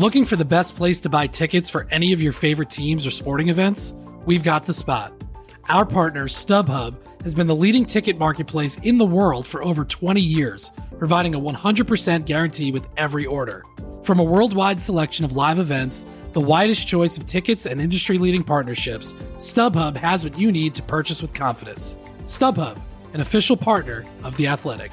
Looking for the best place to buy tickets for any of your favorite teams or sporting events? We've got the spot. Our partner, StubHub, has been the leading ticket marketplace in the world for over 20 years, providing a 100% guarantee with every order. From a worldwide selection of live events, the widest choice of tickets and industry-leading partnerships, StubHub has what you need to purchase with confidence. StubHub, an official partner of The Athletic.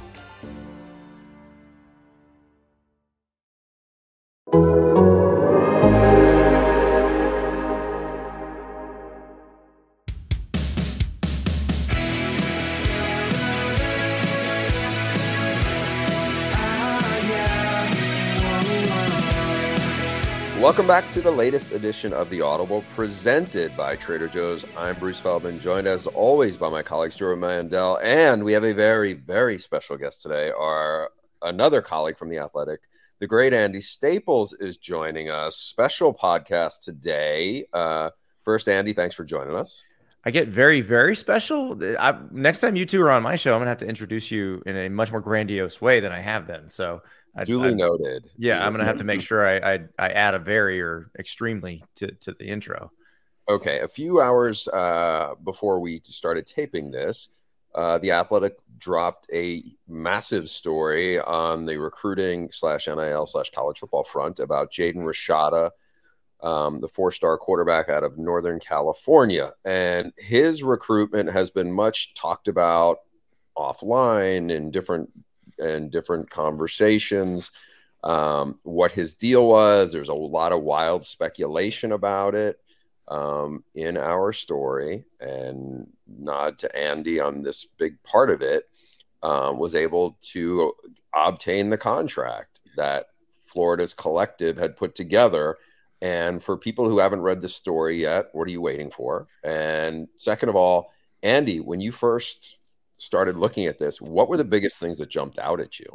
Welcome back to the latest edition of The Audible, presented by Trader Joe's. I'm Bruce Feldman, joined as always by my colleague Stuart Mandel, and we have a very, very special guest today. Another colleague from The Athletic, the great Andy Staples, is joining us. Special podcast today. First, Andy, thanks for joining us. I get very, very special. Next time you two are on my show, I'm going to have to introduce you in a much more grandiose way than I have been. So Duly noted. Yeah, I'm going to have to make sure I add a very or extremely to the intro. Okay, a few hours before we started taping this, The Athletic dropped a massive story on the recruiting /NIL/college football front about Jaden Rashada, the 4-star quarterback out of Northern California. And his recruitment has been much talked about offline in different conversations, what his deal was. There's a lot of wild speculation about it in our story, and nod to Andy on this big part of it, was able to obtain the contract that Florida's collective had put together. And for people who haven't read the story yet, what are you waiting for? And second of all, Andy, when you first started looking at this, what were the biggest things that jumped out at you?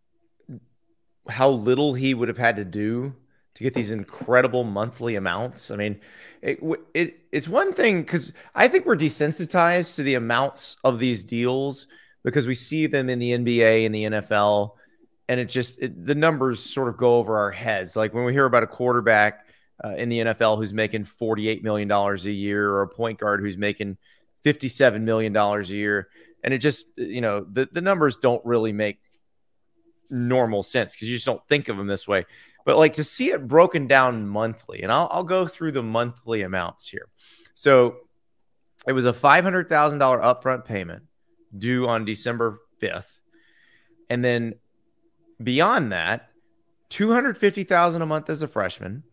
How little he would have had to do to get these incredible monthly amounts. I mean, it's one thing because I think we're desensitized to the amounts of these deals because we see them in the NBA and the NFL, and the numbers sort of go over our heads. Like when we hear about a quarterback in the NFL who's making $48 million a year, or a point guard who's making $57 million a year. And it just, the numbers don't really make normal sense because you just don't think of them this way. But like to see it broken down monthly, and I'll go through the monthly amounts here. So it was a $500,000 upfront payment due on December 5th. And then beyond that, $250,000 a month as a freshman,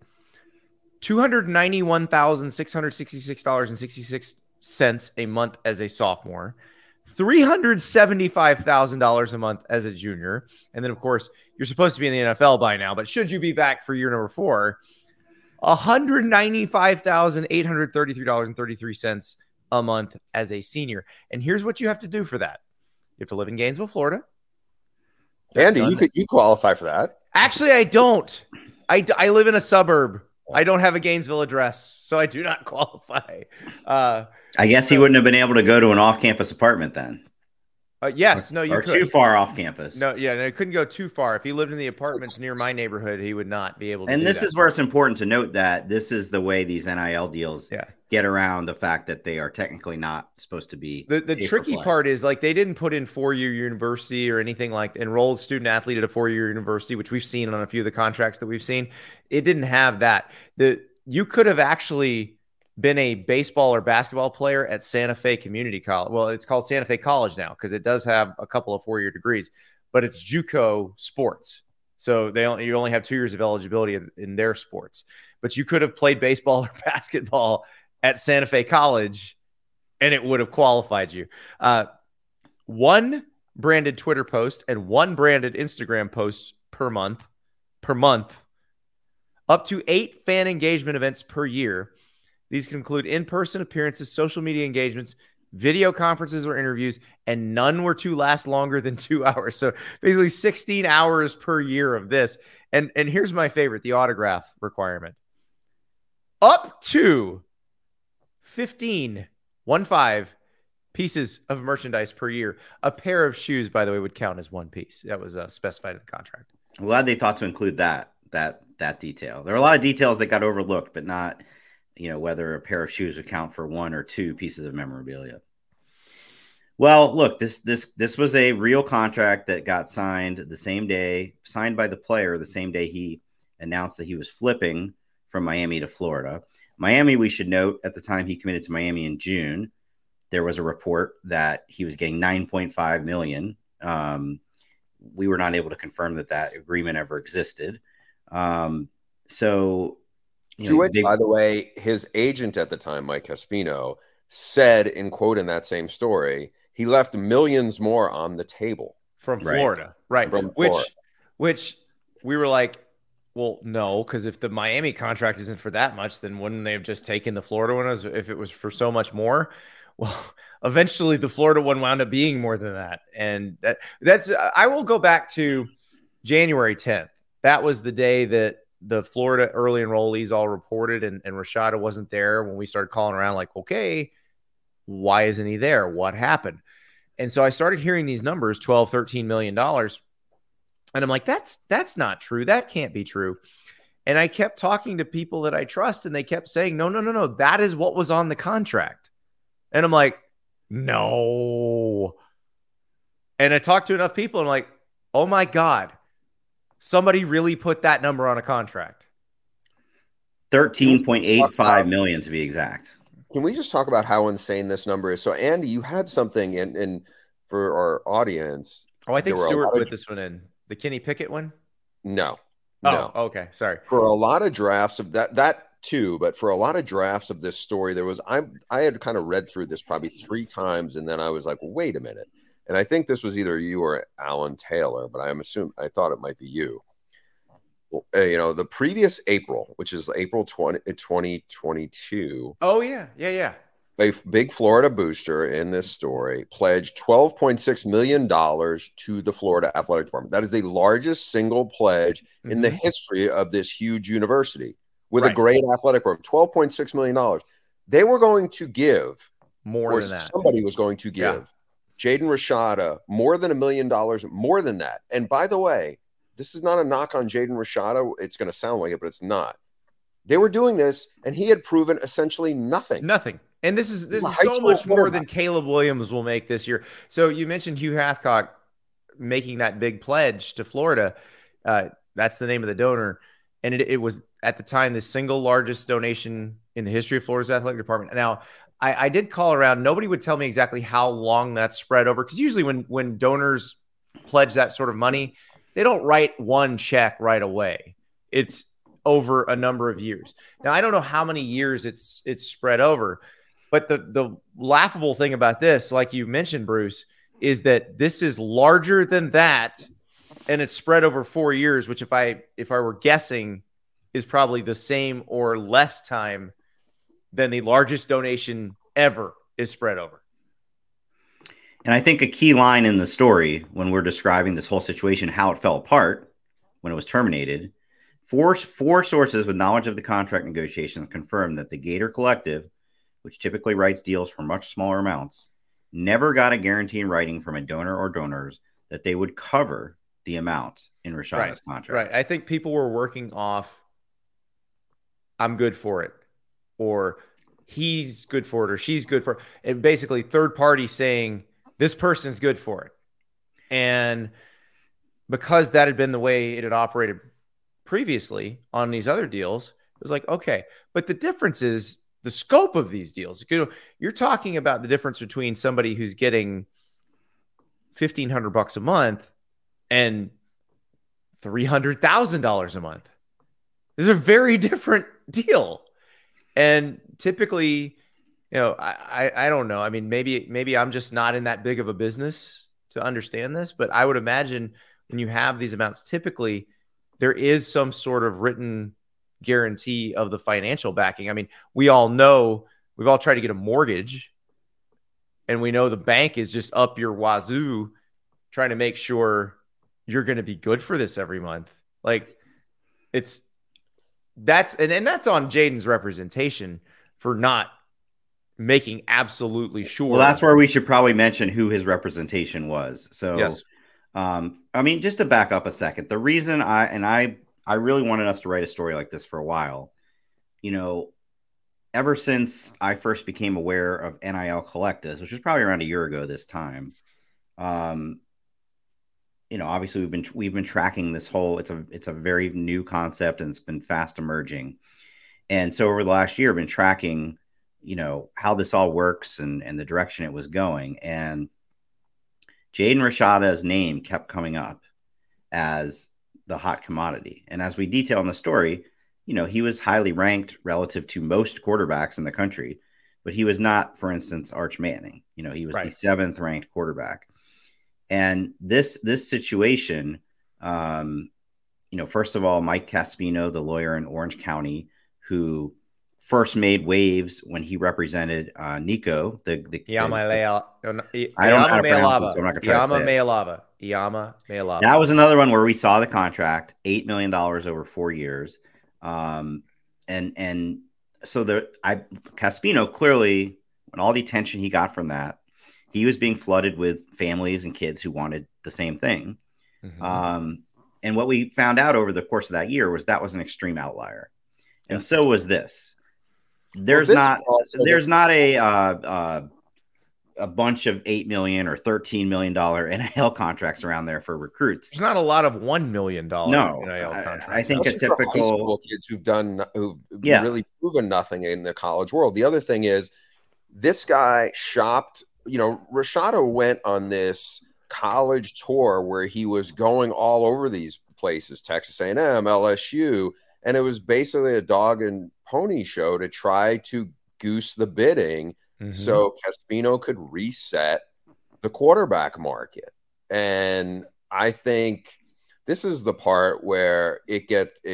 $291,666.66 a month as a sophomore, $375,000 a month as a junior. And then, of course, you're supposed to be in the NFL by now, but should you be back for year number 4, $195,833.33 a month as a senior. And here's what you have to do for that. You have to live in Gainesville, Florida. Andy, you qualify for that. Actually, I don't. I live in a suburb. I don't have a Gainesville address, so I do not qualify. I guess he wouldn't have been able to go to an off-campus apartment then. Yes, no, you or could. Too far off campus. No, it couldn't go too far. If he lived in the apartments near my neighborhood, he would not be able to. And this that. is where it's important to note that this is the way these NIL deals get around the fact that they are technically not supposed to be. The tricky part is like they didn't put in 4-year university or anything like enrolled student athlete at a 4-year university, which we've seen on a few of the contracts that we've seen. It didn't have that. You could have actually been a baseball or basketball player at Santa Fe Community College. Well, it's called Santa Fe College now because it does have a couple of 4-year degrees, but it's JUCO sports. So you only have 2 years of eligibility in their sports. But you could have played baseball or basketball at Santa Fe College, and it would have qualified you. One branded Twitter post and one branded Instagram post per month, up to 8 fan engagement events per year. These can include in-person appearances, social media engagements, video conferences or interviews, and none were to last longer than 2 hours. So basically 16 hours per year of this. And here's my favorite, the autograph requirement. Up to 15 pieces of merchandise per year. A pair of shoes, by the way, would count as one piece. That was specified in the contract. I'm glad they thought to include that that detail. There are a lot of details that got overlooked, but not, whether a pair of shoes would count for one or two pieces of memorabilia. Well, look, this was a real contract that got signed by the player the same day he announced that he was flipping from Miami to Florida. Miami, we should note, at the time he committed to Miami in June, there was a report that he was getting $9.5 million. We were not able to confirm that agreement ever existed. By the way, his agent at the time, Mike Caspino, said, in quote in that same story, he left millions more on the table from Florida, right? From Florida. Which we were like, well, no, because if the Miami contract isn't for that much, then wouldn't they have just taken the Florida one if it was for so much more? Well, eventually the Florida one wound up being more than that. And that's I will go back to January 10th. That was the day that the Florida early enrollees all reported, and Rashada wasn't there when we started calling around like, okay, why isn't he there? What happened? And so I started hearing these numbers, $12, $13 million. And I'm like, that's not true. That can't be true. And I kept talking to people that I trust, and they kept saying, no. That is what was on the contract. And I'm like, no. And I talked to enough people, and I'm like, oh my God, somebody really put that number on a contract. 13.85 million to be exact. Can we just talk about how insane this number is? So, Andy, you had something in for our audience. Oh, I think Stuart put this one in. The Kenny Pickett one? No. Okay. Sorry. For a lot of drafts of that too, but for a lot of drafts of this story, I had kind of read through this probably 3 times, and then I was like, wait a minute. And I think this was either you or Alan Taylor, but I thought it might be you. The previous April, which is April 2022. Oh, yeah. A big Florida booster in this story pledged $12.6 million to the Florida Athletic Department. That is the largest single pledge in the history of this huge university with a great athletic program. $12.6 million. They were going to give more than that. Somebody was going to give Jaden Rashada more than $1 million, more than that. And by the way, this is not a knock on Jaden Rashada. It's going to sound like it, but it's not. They were doing this, and he had proven essentially nothing. Nothing. And this is so much more than Caleb Williams will make this year. So you mentioned Hugh Hathcock making that big pledge to Florida. That's the name of the donor. And it was, at the time, the single largest donation in the history of Florida's athletic department. Now, I did call around. Nobody would tell me exactly how long that's spread over, because usually when donors pledge that sort of money, they don't write one check right away. It's over a number of years. Now, I don't know how many years it's spread over, but the laughable thing about this, like you mentioned, Bruce, is that this is larger than that, and it's spread over 4 years, which if I were guessing is probably the same or less time than the largest donation ever is spread over. And I think a key line in the story, when we're describing this whole situation, how it fell apart when it was terminated, four sources with knowledge of the contract negotiations confirmed that the Gator Collective, which typically writes deals for much smaller amounts, never got a guarantee in writing from a donor or donors that they would cover the amount in Rashada's contract. Right. I think people were working off, I'm good for it, or he's good for it, or she's good for it. And basically third party saying this person's good for it. And because that had been the way it had operated previously on these other deals, it was like, okay. But the difference is the scope of these deals. You're talking about the difference between somebody who's getting $1,500 a month and $300,000 a month. This is a very different deal. And typically, I don't know. I mean, maybe I'm just not in that big of a business to understand this, but I would imagine when you have these amounts, typically there is some sort of written guarantee of the financial backing. I mean, we all know, we've all tried to get a mortgage, and we know the bank is just up your wazoo trying to make sure you're going to be good for this every month. Like that's on Jaden's representation for not making absolutely sure. Well, that's where we should probably mention who his representation was. So, yes. I mean, just to back up a second, the reason I I really wanted us to write a story like this for a while. Ever since I first became aware of NIL Collectives, which was probably around a year ago this time, obviously we've been tracking this whole. It's a very new concept, and it's been fast emerging. And so over the last year, I've been tracking, how this all works and the direction it was going. And Jaden Rashada's name kept coming up as the hot commodity. And as we detail in the story, he was highly ranked relative to most quarterbacks in the country, but he was not, for instance, Arch Manning. He was the 7th ranked quarterback. And this situation, first of all, Mike Caspino, the lawyer in Orange County, who first made waves when he represented Nico, I don't know how to pronounce it, so I'm not going to try to say it. Iama Mealava. That was another one where we saw the contract, $8 million over 4 years. And so Caspino clearly, when all the attention he got from that, he was being flooded with families and kids who wanted the same thing. Mm-hmm. And what we found out over the course of that year was that was an extreme outlier. And so was this. There's not a bunch of $8 million or $13 million NIL contracts around there for recruits. There's not a lot of $1 million NIL contracts. I think a typical high school kids who've really proven nothing in the college world. The other thing is this guy shopped. Rashada went on this college tour where he was going all over these places, Texas A&M, LSU, and it was basically a dog and pony show to try to goose the bidding. Mm-hmm. So Caspino could reset the quarterback market. And I think this is the part where it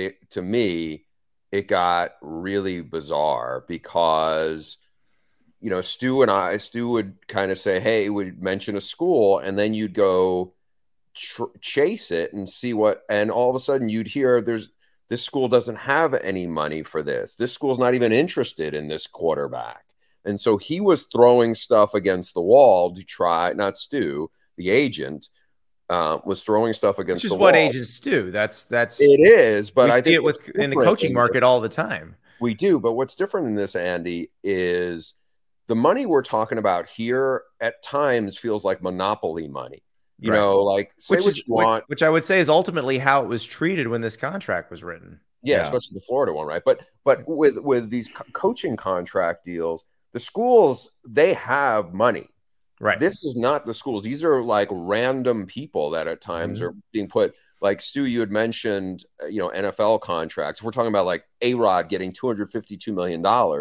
got really bizarre because, Stu would kind of say, hey, would mention a school, and then you'd go chase it and see and all of a sudden you'd hear this school doesn't have any money for this. This school's not even interested in this quarterback. And so he was throwing stuff against the wall to try, not Stu, the agent, was throwing stuff against the wall. Which is what agents do. That's it is, but I think it in the coaching market all the time. We do, but what's different in this, Andy, is the money we're talking about here at times feels like monopoly money. Say what you want. Which I would say is ultimately how it was treated when this contract was written. Yeah. Especially the Florida one, right? But with these coaching contract deals, the schools, they have money. Right. This is not the schools. These are like random people that at times are being put, like Stu, you had mentioned, NFL contracts. We're talking about like A-Rod getting $252 million.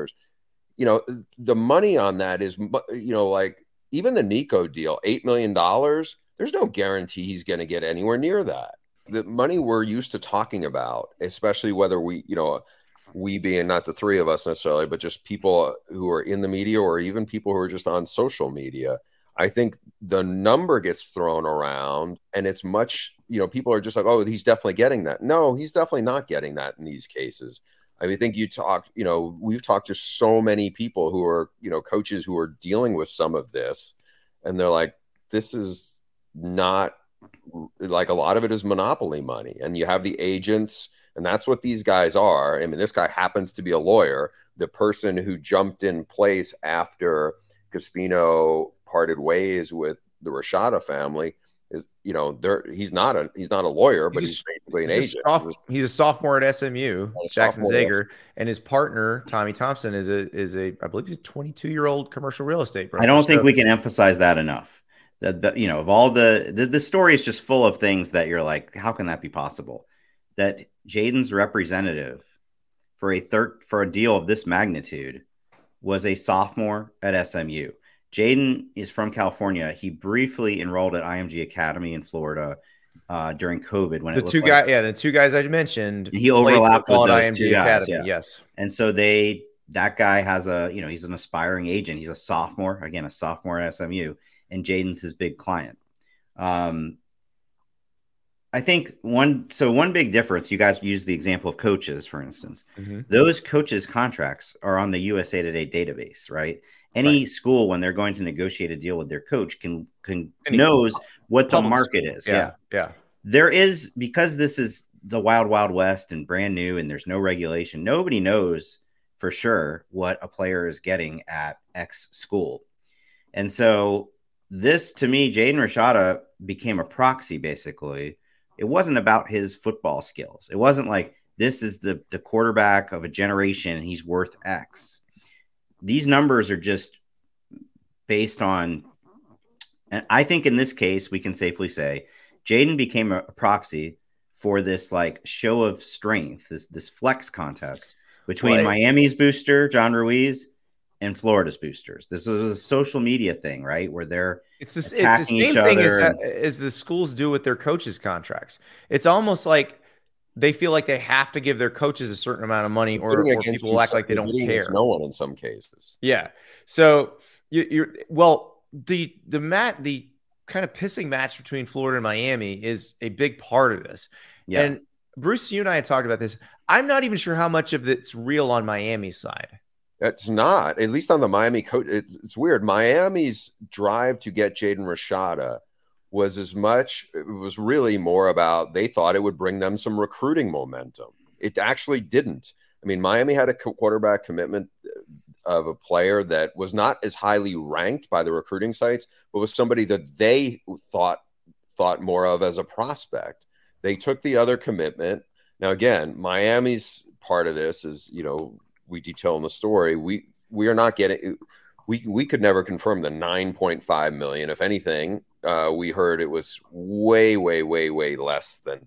The money on that is, like even the Nico deal, $8 million. There's no guarantee he's going to get anywhere near that. The money we're used to talking about, especially whether we being not the three of us necessarily, but just people who are in the media or even people who are just on social media, I think the number gets thrown around and it's much, people are just like, oh, he's definitely getting that. No, he's definitely not getting that in these cases. I mean, I think we've talked to so many people who are, coaches who are dealing with some of this, and they're like, this is not like, a lot of it is monopoly money, and you have the agents, and that's what these guys are. I mean, this guy happens to be a lawyer. The person who jumped in place after Caspino parted ways with the Rashada family is, he's not a lawyer, but he's basically an agent. He's a sophomore at SMU, Jackson Zager, and his partner Tommy Thompson is a I believe he's a 22-year-old commercial real estate broker. I don't think we can emphasize that enough. That of all the story is just full of things that you're like, how can that be possible? That Jaden's representative for a deal of this magnitude was a sophomore at SMU. Jaden is from California. He briefly enrolled at IMG Academy in Florida during COVID. When the two guys I mentioned, he overlapped with those IMG two guys. Academy. Yes, and so that guy has he's an aspiring agent. He's a sophomore at SMU, and Jaden's his big client. I think one big difference, you guys use the example of coaches, for instance. Mm-hmm. Those coaches' contracts are on the USA Today database, right? Any school, when they're going to negotiate a deal with their coach, knows what the market is. Yeah. There is, because this is the wild, wild west and brand new, and there's no regulation. Nobody knows for sure what a player is getting at X school. And so this, to me, Jaden Rashada became a proxy, basically. It wasn't about his football skills. It wasn't like this is the quarterback of a generation and he's worth X. These numbers are just based on, and I think in this case, we can safely say Jaden became a proxy for this like show of strength, this flex contest between Miami's booster, John Ruiz, and Florida's boosters. This was a social media thing, right? Where they're it's the same thing as the schools do with their coaches' contracts. It's almost like they feel like they have to give their coaches a certain amount of money, or people will act like they don't care. No one in some cases. Yeah. So the kind of pissing match between Florida and Miami is a big part of this. Yeah. And Bruce, you and I had talked about this. I'm not even sure how much of it's real on Miami's side. It's not, at least on the Miami coach. It's weird. Miami's drive to get Jaden Rashada was it was really more about they thought it would bring them some recruiting momentum. It actually didn't. I mean, Miami had a quarterback commitment of a player that was not as highly ranked by the recruiting sites, but was somebody that they thought more of as a prospect. They took the other commitment. Now, again, Miami's part of this is, we detail in the story. We are not getting. We could never confirm the $9.5 million. If anything, we heard it was way, way, way, way less than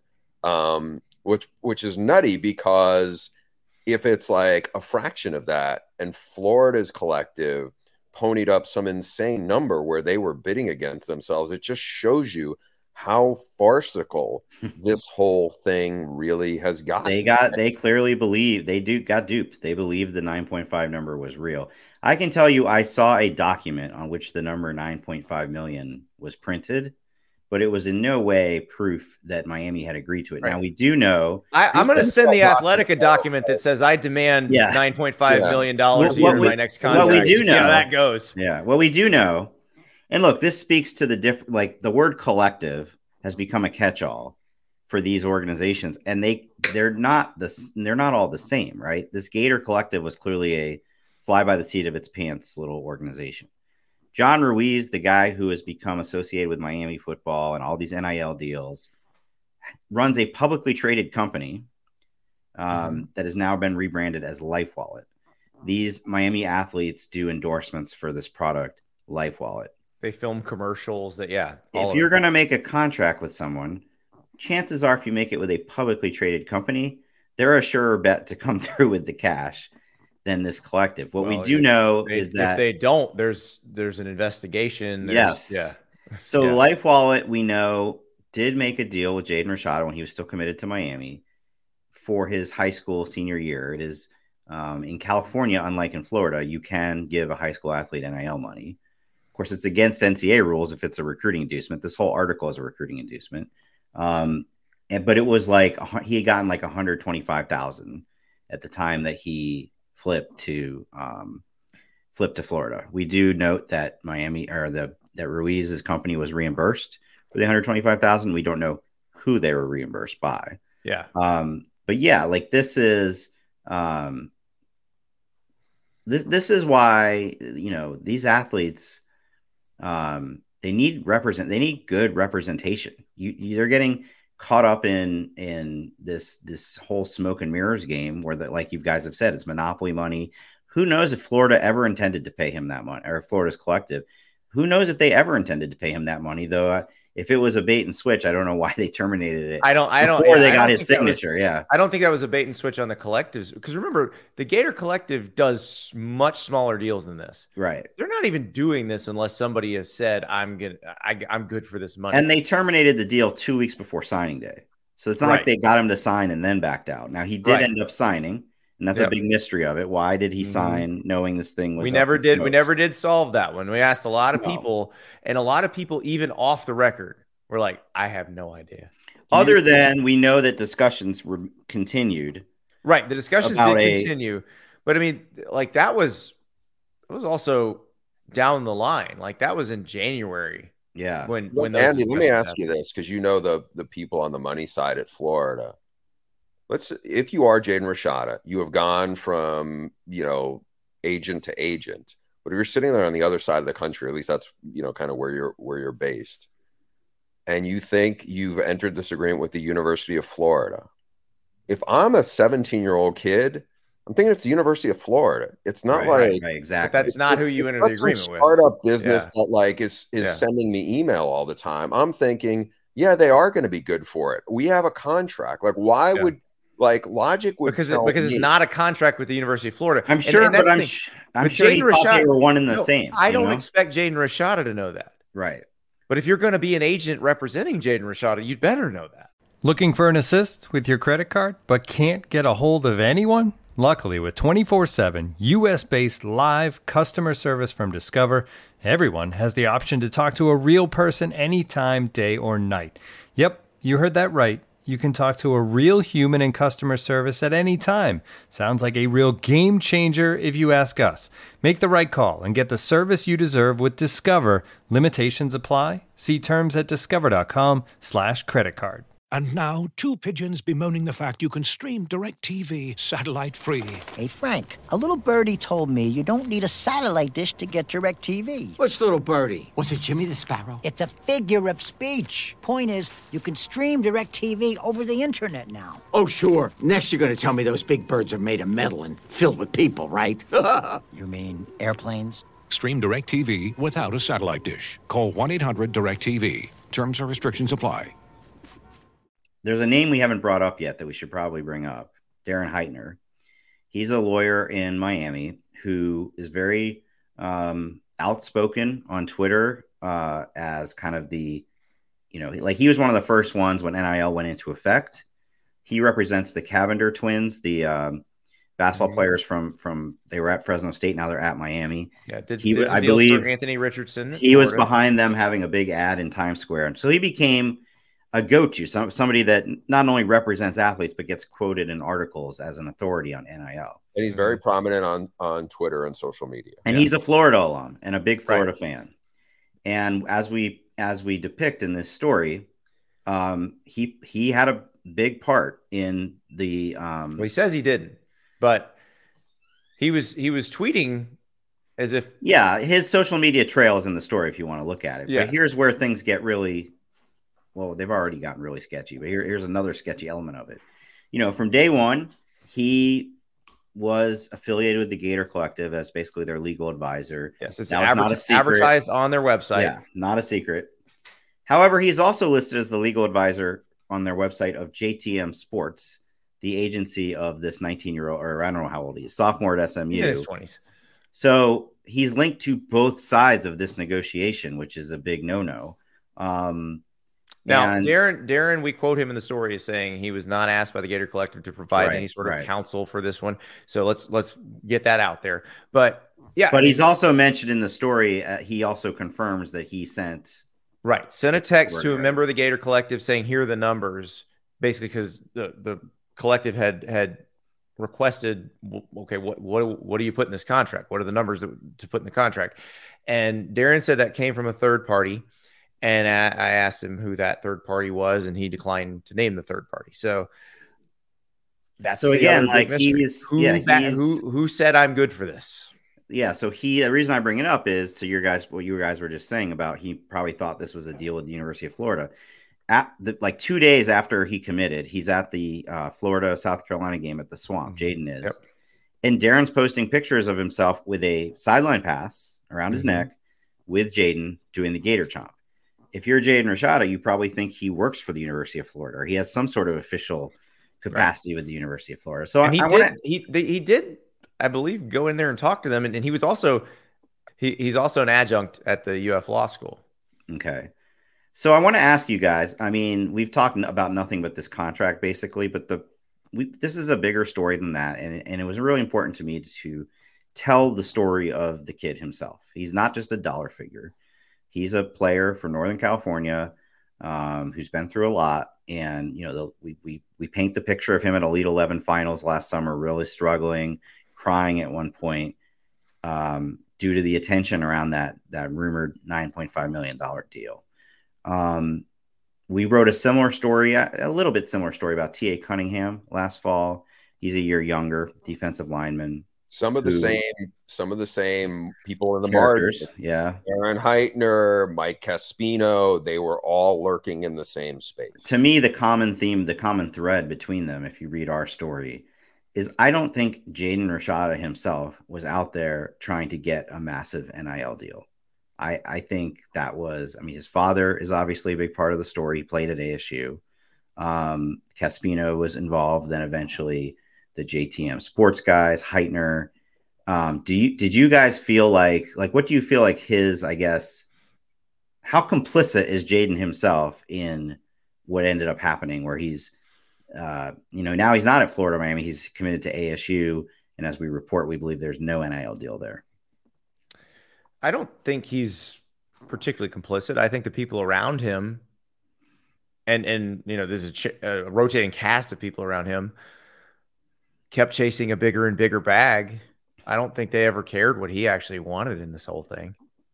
that. Which is nutty, because if it's like a fraction of that, and Florida's collective ponied up some insane number where they were bidding against themselves, it just shows you how farcical this whole thing really has gotten. They clearly believe got duped. They believe the 9.5 number was real. I can tell you, I saw a document on which the number 9.5 million was printed, but it was in no way proof that Miami had agreed to it. Right. Now we do know. I'm going to send the Athletic a document that says I demand $9.5 million a year in my next contract. What we do know, see how that goes. Yeah, what we do know. And look, this speaks to the word collective has become a catch-all for these organizations, and they're not all the same, right? This Gator Collective was clearly a fly by the seat of its pants little organization. John Ruiz, the guy who has become associated with Miami football and all these NIL deals, runs a publicly traded company that has now been rebranded as LifeWallet. These Miami athletes do endorsements for this product, LifeWallet. They film commercials if you're going to make a contract with someone, chances are if you make it with a publicly traded company, they're a surer bet to come through with the cash than this collective. What we do know is that if they don't, there's an investigation. Yes. Yeah. So LifeWallet, we know, did make a deal with Jaden Rashada when he was still committed to Miami for his high school senior year. It is in California, unlike in Florida, you can give a high school athlete NIL money. Of course, it's against NCAA rules if it's a recruiting inducement. This whole article is a recruiting inducement. But it was like he had gotten like $125,000 at the time that he flipped to Florida. We do note that that Ruiz's company was reimbursed for the $125,000. We don't know who they were reimbursed by. Yeah. But yeah, like this is this is why these athletes they need good representation. They're getting caught up in this whole smoke and mirrors game where like you guys have said, it's monopoly money. Who knows if Florida ever intended to pay him that money, or Florida's collective? Who knows if they ever intended to pay him that money? Though, if it was a bait and switch, I don't know why they terminated it. Before they got his signature. I don't think that was a bait and switch on the collectives, because remember, the Gator Collective does much smaller deals than this. Right. They're not even doing this unless somebody has said, I'm good for this money. And they terminated the deal 2 weeks before signing day. So it's not like they got him to sign and then backed out. Now he did end up signing, and that's a big mystery of it. Why did he sign knowing this thing was? We never did solve that one. We asked a lot of people, and a lot of people, even off the record, were like, I have no idea. Other than we know that discussions were continued. Right. The discussions did continue. But I mean, like that was also down the line. Like that was in January Yeah. When Look, those Andy, let me discussions ask you this, because you know the people on the money side at Florida. If you are Jaden Rashada, you have gone from, agent to agent. But if you're sitting there on the other side of the country, at least that's, kind of where you're based, and you think you've entered this agreement with the University of Florida. If I'm a 17-year-old kid, I'm thinking it's the University of Florida. It's not right, exactly. But that's not who you enter the agreement with. Startup business that is sending me email all the time. I'm thinking, yeah, they are going to be good for it. We have a contract. Like, why would logic would because it's not a contract with the University of Florida. I'm sure, but I'm sure he thought they were one and the same. I don't expect Jaden Rashada to know that. Right. But if you're going to be an agent representing Jaden Rashada, you'd better know that. Looking for an assist with your credit card, but can't get a hold of anyone? Luckily, with 24/7 U.S.-based live customer service from Discover, everyone has the option to talk to a real person anytime, day or night. Yep, you heard that right. You can talk to a real human in customer service at any time. Sounds like a real game changer if you ask us. Make the right call and get the service you deserve with Discover. Limitations apply. See terms at discover.com/creditcard. And now, two pigeons bemoaning the fact you can stream DirecTV satellite-free. Hey, Frank, a little birdie told me you don't need a satellite dish to get DirecTV. What's little birdie? Was it Jimmy the Sparrow? It's a figure of speech. Point is, you can stream DirecTV over the internet now. Oh, sure. Next you're going to tell me those big birds are made of metal and filled with people, right? You mean airplanes? Stream DirecTV without a satellite dish. Call 1-800-DirecTV. Terms and restrictions apply. There's a name we haven't brought up yet that we should probably bring up. Darren Heitner. He's a lawyer in Miami who is very outspoken on Twitter as kind of the, he was one of the first ones when NIL went into effect. He represents the Cavender twins, the basketball players from they were at Fresno State. Now they're at Miami. Yeah, I believe Anthony Richardson. He was behind them having a big ad in Times Square. And so he became a go-to, somebody that not only represents athletes, but gets quoted in articles as an authority on NIL. And he's very prominent on Twitter and social media. And he's a Florida alum and a big Florida fan. And as we depict in this story, he had a big part in the. Well, he says he didn't, but he was tweeting as if. Yeah, his social media trail is in the story if you want to look at it. Yeah. But here's where things get really. Well, they've already gotten really sketchy, but here's another sketchy element of it. From day one, he was affiliated with the Gator Collective as basically their legal advisor. Yes, it's advertised on their website. Yeah, not a secret. However, he's also listed as the legal advisor on their website of JTM Sports, the agency of this 19-year-old, or I don't know how old he is, sophomore at SMU. He's in his 20s. So he's linked to both sides of this negotiation, which is a big no-no. Now, Darren, we quote him in the story as saying he was not asked by the Gator Collective to provide any sort of counsel for this one. So let's get that out there. But yeah, he's also mentioned in the story. He also confirms that he sent a text to a member of the Gator Collective saying, "Here are the numbers," basically because the collective had requested, okay, what do you put in this contract? What are the numbers to put in the contract? And Darren said that came from a third party. And I asked him who that third party was, and he declined to name the third party. So that's again, who said I'm good for this? Yeah. So the reason I bring it up is to what you guys were just saying about he probably thought this was a deal with the University of Florida. 2 days after he committed, he's at the Florida South Carolina game at the Swamp. Jaden is, and Darren's posting pictures of himself with a sideline pass around his neck with Jaden doing the Gator Chomp. If you're Jaden Rashada, you probably think he works for the University of Florida, or he has some sort of official capacity with the University of Florida. So he did, I believe, go in there and talk to them, and he was also he's also an adjunct at the UF Law School. Okay, so I want to ask you guys. I mean, we've talked about nothing but this contract, basically, but this is a bigger story than that, and it was really important to me to tell the story of the kid himself. He's not just a dollar figure. He's a player for Northern California who's been through a lot. And, we paint the picture of him at Elite 11 finals last summer, really struggling, crying at one point due to the attention around that rumored $9.5 million deal. We wrote a similar story, a little bit similar story about T.A. Cunningham last fall. He's a year younger, defensive lineman. Some of the same people in the characters, market. Yeah. Aaron Heitner, Mike Caspino, they were all lurking in the same space. To me, the common theme, the common thread between them, if you read our story, is I don't think Jaden Rashada himself was out there trying to get a massive NIL deal. I think that was, his father is obviously a big part of the story. He played at ASU. Caspino was involved, then eventually the JTM sports guys, Heitner. Did you guys feel like what do you feel like his, I guess, how complicit is Jaden himself in what ended up happening where he's, now he's not at Florida, Miami, he's committed to ASU. And as we report, we believe there's no NIL deal there. I don't think he's particularly complicit. I think the people around him and there's a rotating cast of people around him kept chasing a bigger and bigger bag. I don't think they ever cared what he actually wanted in this whole thing.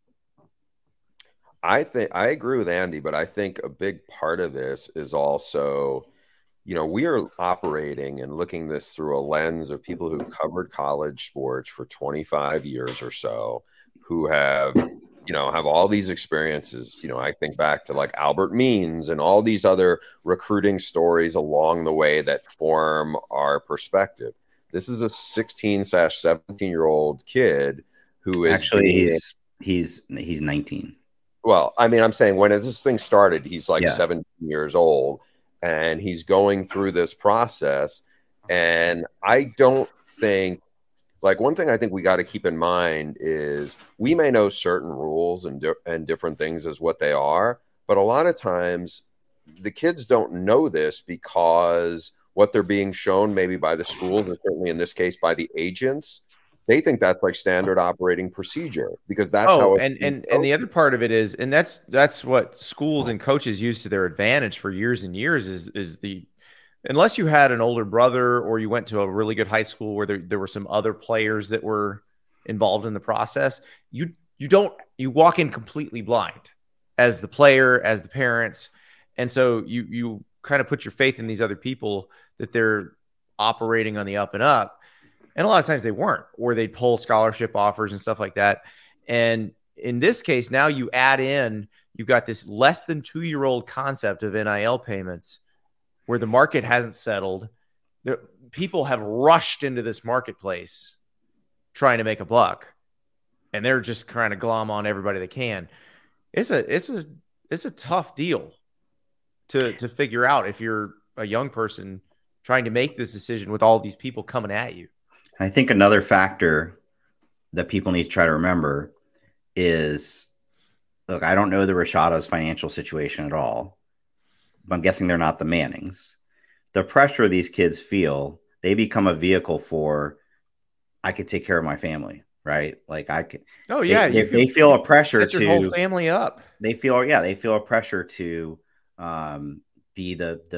I agree with Andy, but I think a big part of this is also, we are operating and looking this through a lens of people who've covered college sports for 25 years or so, who have all these experiences. I think back to like Albert Means and all these other recruiting stories along the way that form our perspective. This is a 16/17-year-old kid who is actually he's 19. Well, I'm saying when this thing started, he's 17 years old and he's going through this process. And I don't think, one thing I think we got to keep in mind is we may know certain rules and different things as what they are, but a lot of times the kids don't know this because what they're being shown maybe by the schools, or certainly in this case by the agents, they think that's like standard operating procedure because that's how. And the other part of it is, and that's what schools and coaches use to their advantage for years and years is unless you had an older brother or you went to a really good high school where there were some other players that were involved in the process, you walk in completely blind as the player, as the parents. And so you kind of put your faith in these other people that they're operating on the up and up. And a lot of times they weren't, or they'd pull scholarship offers and stuff like that. And in this case, now you've got this less than 2-year-old concept of NIL payments where the market hasn't settled. People have rushed into this marketplace trying to make a buck, and they're just trying to glom on everybody they can. It's a tough deal to figure out if you're a young person trying to make this decision with all these people coming at you. I think another factor that people need to try to remember is, look, I don't know the Rashada's financial situation at all. I'm guessing they're not the Mannings. The pressure these kids feel, they become a vehicle for, I could take care of my family, right? Like I could. Oh yeah, they feel a pressure set your whole family up. They feel a pressure to be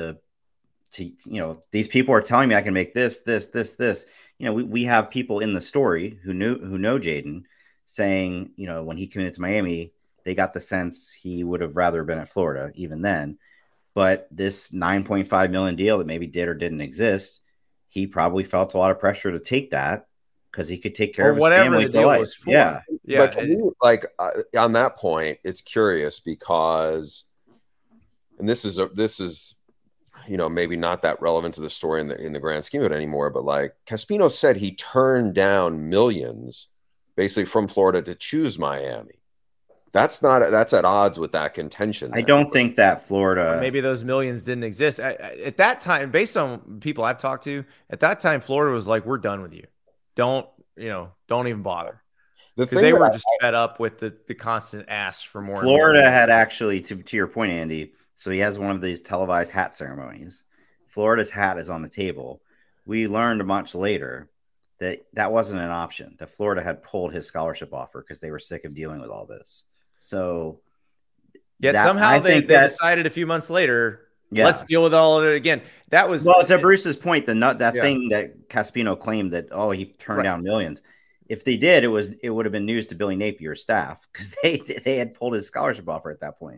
these people are telling me I can make this. We have people in the story who know Jaden saying, when he committed to Miami, they got the sense he would have rather been at Florida even then. But this $9.5 million deal that maybe did or didn't exist, he probably felt a lot of pressure to take that because he could take care of his family for life. Yeah. But on that point, it's curious because, and this is maybe not that relevant to the story in the grand scheme of it anymore, but Caspino said he turned down millions basically from Florida to choose Miami. That's at odds with that contention. I don't think that Florida. Or maybe those millions didn't exist at that time. Based on people I've talked to, at that time, Florida was like, "We're done with you. Don't even bother." Because they were just fed up with the constant ask for more. Florida had actually, to your point, Andy. So he has one of these televised hat ceremonies. Florida's hat is on the table. We learned much later that wasn't an option. That Florida had pulled his scholarship offer because they were sick of dealing with all this. So, somehow they decided a few months later, let's deal with all of it again. That was to Bruce's point. Thing that Caspino claimed that he turned down millions. If they did, it would have been news to Billy Napier's staff because they had pulled his scholarship offer at that point.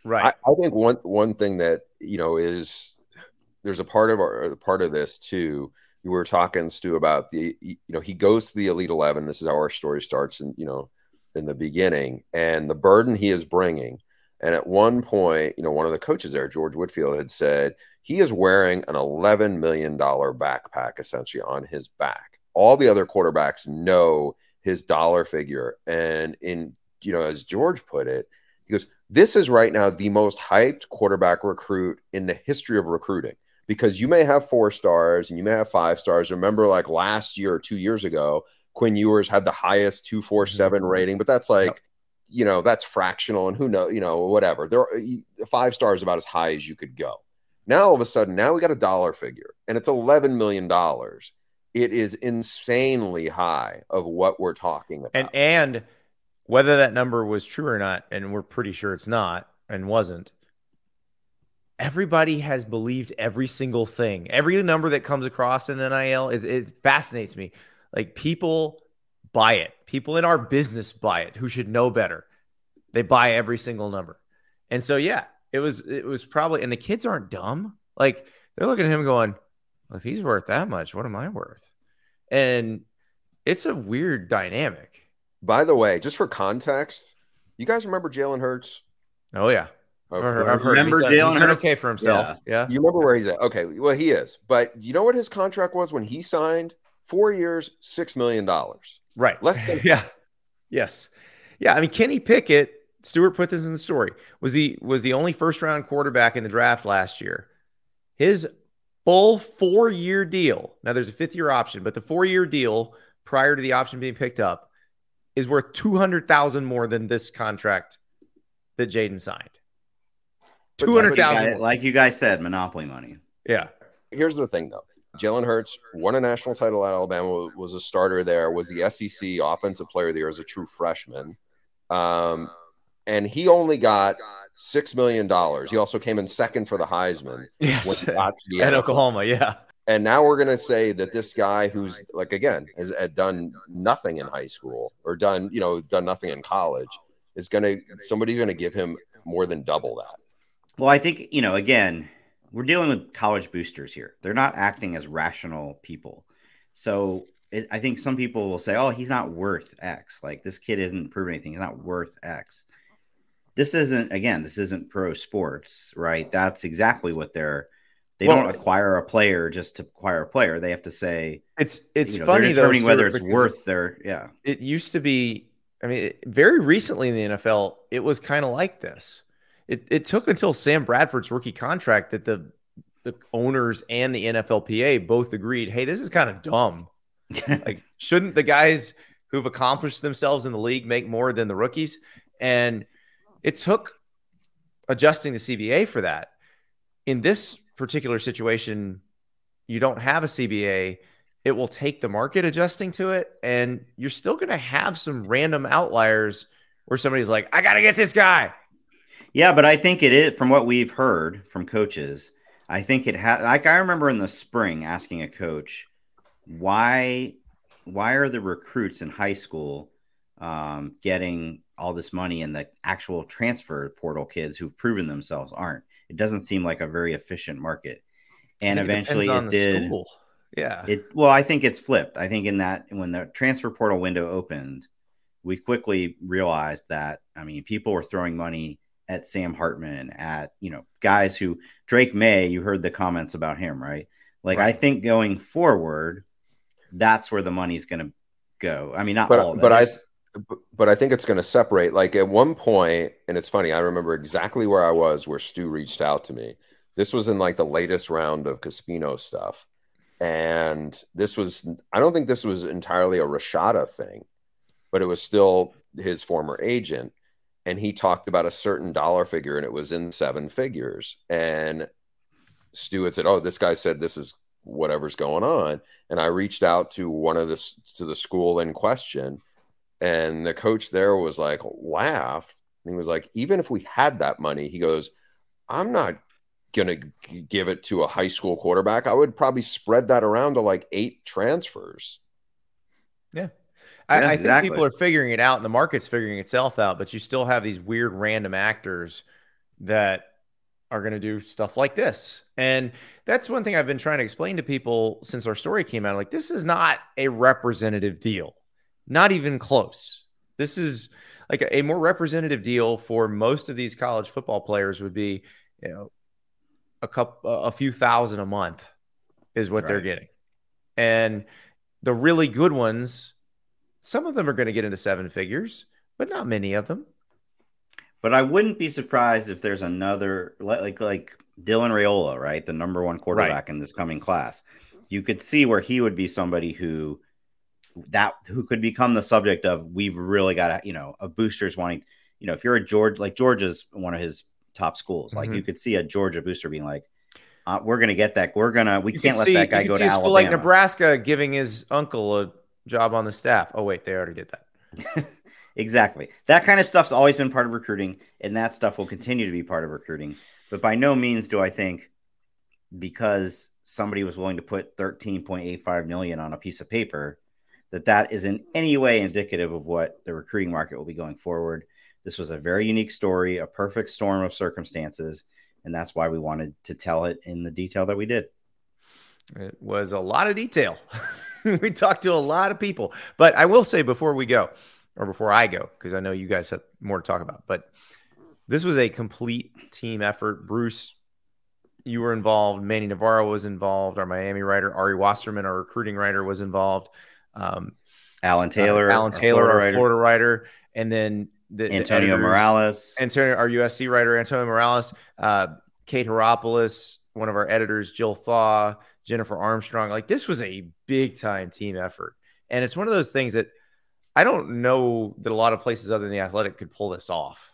Right. I think one thing that, is there's a part of this too. We were talking, Stu, about he goes to the Elite 11. This is how our story starts, in the beginning, and the burden he is bringing. And at one point, one of the coaches there, George Whitfield, had said he is wearing an $11 million backpack essentially on his back. All the other quarterbacks know his dollar figure. And as George put it, he goes, this is right now the most hyped quarterback recruit in the history of recruiting, because you may have 4 stars and you may have 5 stars. Remember, like last year or 2 years ago, Quinn Ewers had the highest 247 rating, but that's like, that's fractional, and who knows, whatever. 5 stars about as high as you could go. Now, all of a sudden, we got a dollar figure, and it's $11 million. It is insanely high of what we're talking about. And whether that number was true or not, and we're pretty sure it's not and wasn't, everybody has believed every single thing. Every number that comes across in NIL, it fascinates me. Like, people buy it. People in our business buy it who should know better. They buy every single number. And so, yeah, it was probably, and the kids aren't dumb. Like, they're looking at him going, well, if he's worth that much, what am I worth? And it's a weird dynamic. By the way, just for context, you guys remember Jalen Hurts? Oh, yeah. Okay. I've heard Remember he's Jalen done Hurts? okay for himself. Yeah. You remember where he's at? Okay. Well, he is. But you know what his contract was when he signed? 4 years, $6 million. Right. Less than Yeah. Yes. Yeah. I mean, Kenny Pickett, Stewart put this in the story, was the only first-round quarterback in the draft last year. His full 4-year deal, now there's a 5th-year option, but the 4-year deal prior to the option being picked up is worth $200,000 more than this contract that Jaden signed. $200,000. Like you guys said, monopoly money. Yeah. Here's the thing, though. Jalen Hurts won a national title at Alabama, was a starter there, was the SEC Offensive Player of the Year as a true freshman. And he only got $6 million. He also came in second for the Heisman. Yes. When he got to the At NFL. Oklahoma, yeah. And now we're going to say that this guy who's, like, again, has done nothing in high school or done nothing in college somebody's going to give him more than double that. Well, I think, again, we're dealing with college boosters here. They're not acting as rational people. So I think some people will say, oh, he's not worth X. Like, this kid isn't proving anything. He's not worth X. This isn't pro sports, right? That's exactly what they don't acquire a player just to acquire a player. They have to say it's funny, they're determining though, whether it's worth their, yeah. It used to be, very recently in the NFL, it was kind of like this. It took until Sam Bradford's rookie contract that the owners and the NFLPA both agreed, hey, this is kind of dumb. Like, shouldn't the guys who've accomplished themselves in the league make more than the rookies? And it took adjusting the CBA for that. In this particular situation, you don't have a CBA. It will take the market adjusting to it, and you're still going to have some random outliers where somebody's like, I got to get this guy. Yeah, but I think it is, from what we've heard from coaches, I think it has, like, I remember in the spring asking a coach, why are the recruits in high school getting all this money and the actual transfer portal kids who've proven themselves aren't? It doesn't seem like a very efficient market. And eventually it did. School. Yeah. Well, I think it's flipped. I think in that when the transfer portal window opened, we quickly realized that, people were throwing money at Sam Hartman, at, guys who, Drake May, you heard the comments about him, right? Like, right. I think going forward, that's where the money's going to go. Not all of it. But I think it's going to separate. Like, at one point, and it's funny, I remember exactly where I was where Stu reached out to me. This was in like the latest round of Caspino stuff. And I don't think this was entirely a Rashada thing, but it was still his former agent. And he talked about a certain dollar figure, and it was in 7 figures. And Stu had said, oh, this guy said this is whatever's going on. And I reached out to to the school in question. And the coach there was like, laughed. And he was like, even if we had that money, he goes, I'm not going to give it to a high school quarterback. I would probably spread that around to like 8 transfers. Yeah. I think people are figuring it out and the market's figuring itself out, but you still have these weird random actors that are going to do stuff like this. And that's one thing I've been trying to explain to people since our story came out. Like, this is not a representative deal, not even close. This is like a more representative deal for most of these college football players would be, a few thousand a month is what they're getting. And the really good ones, some of them are going to get into seven figures, but not many of them. But I wouldn't be surprised if there's another like Dylan Raiola, right? The number one quarterback in this coming class. You could see where he would be somebody who could become the subject of, we've really got a boosters wanting, if you're a Georgia's one of his top schools. Like you could see a Georgia booster being like, we're going to get that. We can't let that guy go to Alabama. A school like Nebraska giving his uncle a job on the staff. Oh, wait, they already did that. Exactly. That kind of stuff's always been part of recruiting, and that stuff will continue to be part of recruiting. But by no means do I think because somebody was willing to put $13.85 million on a piece of paper that is in any way indicative of what the recruiting market will be going forward. This was a very unique story, a perfect storm of circumstances, and that's why we wanted to tell it in the detail that we did. It was a lot of detail. We talked to a lot of people. But I will say before I go, because I know you guys have more to talk about, but this was a complete team effort. Bruce, you were involved. Manny Navarro was involved. Our Miami writer, Ari Wasserman, our recruiting writer, was involved. Alan Taylor, our Florida writer. And then Antonio Morales, our USC writer, Antonio Morales, Kate Heropoulos, one of our editors, Jill Thaw, Jennifer Armstrong. Like, this was a big time team effort. And it's one of those things that I don't know that a lot of places other than The Athletic could pull this off.